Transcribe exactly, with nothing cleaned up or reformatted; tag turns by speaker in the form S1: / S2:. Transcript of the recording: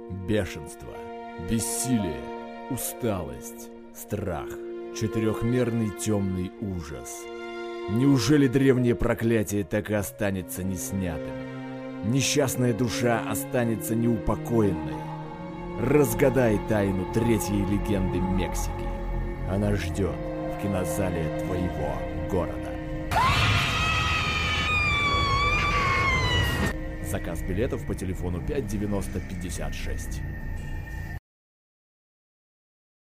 S1: Бешенство, бессилие, усталость, страх, четырехмерный темный ужас. Неужели древнее проклятие так и останется неснятым? Несчастная душа останется неупокоенной. Разгадай тайну третьей легенды Мексики. Она ждет в кинозале твоего города. Заказ билетов по телефону пять девяносто пятьдесят шесть.